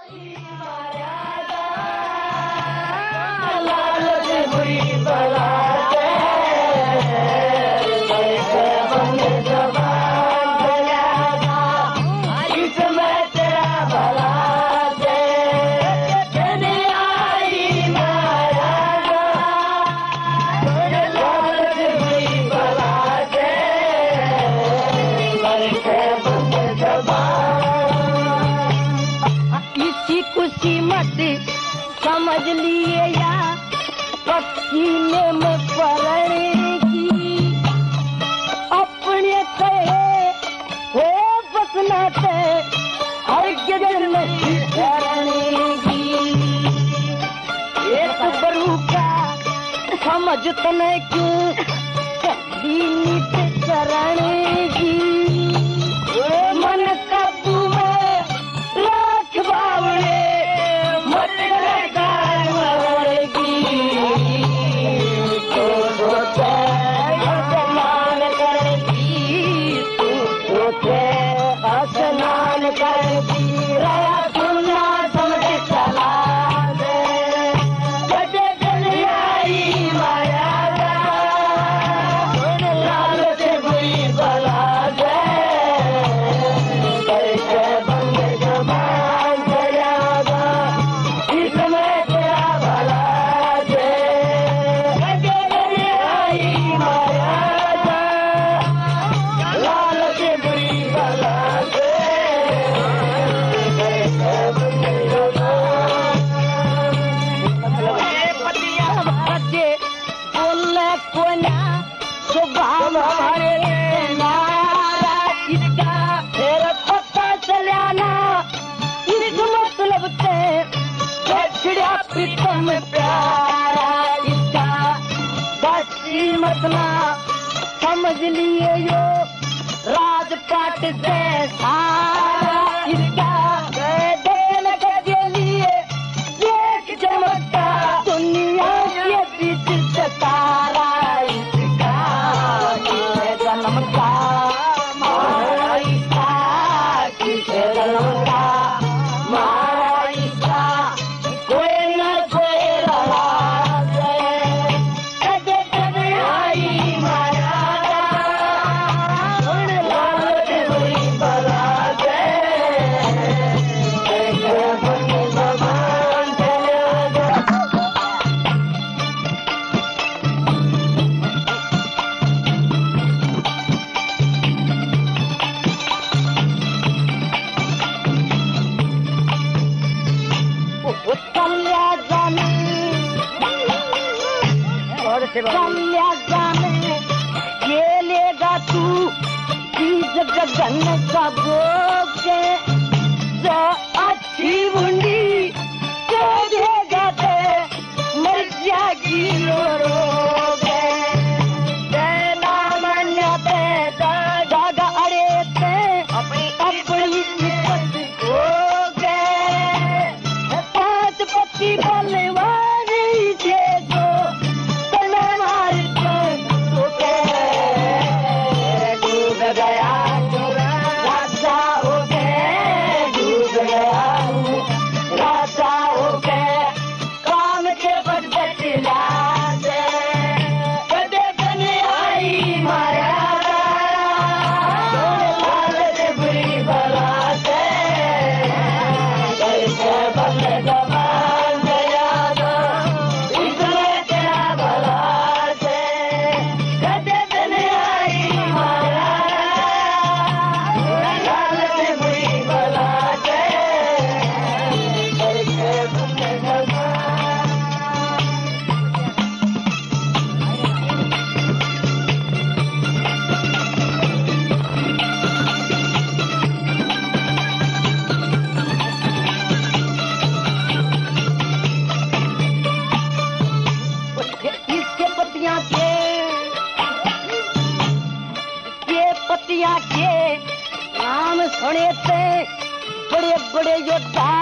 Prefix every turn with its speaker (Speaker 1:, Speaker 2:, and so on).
Speaker 1: समझ लिए या पसीने में पड़ेगी अपने कहे हो बसनाते हर गिरन में करेगी एक बरू का समझ नहीं क्यों कभी नीत करेगी मन काबू में राख बावड़े स्नान करती रहा सुनना समझ चला दे बजे चल आई माया लाल से बुरी बला दे कैसे बंद जबान चलागा इसमें तेरा भला दे बजे चल आई माया लाल से बुरी बला स्वभाव हमारे नारा इसका फिर पता चलाना इस मतलब से छिड़ा प्रीतम प्यारा इसका बसी मतला समझ लिए यो राजपाट से सारा इसका देन के लिए एक चमत्ता दुनिया के बीच से तारा कल्या जाने ये लेगा तू बीज गगन का बोके जो अच्छी बुंदी जो देगा दे मर जाएगी रोगे तेना मन्यते दागा अड़े ते अपनी विपत हो गए पांच पत्ती बलवानी थे जो के नाम सुने थे बड़े बड़े योद्धा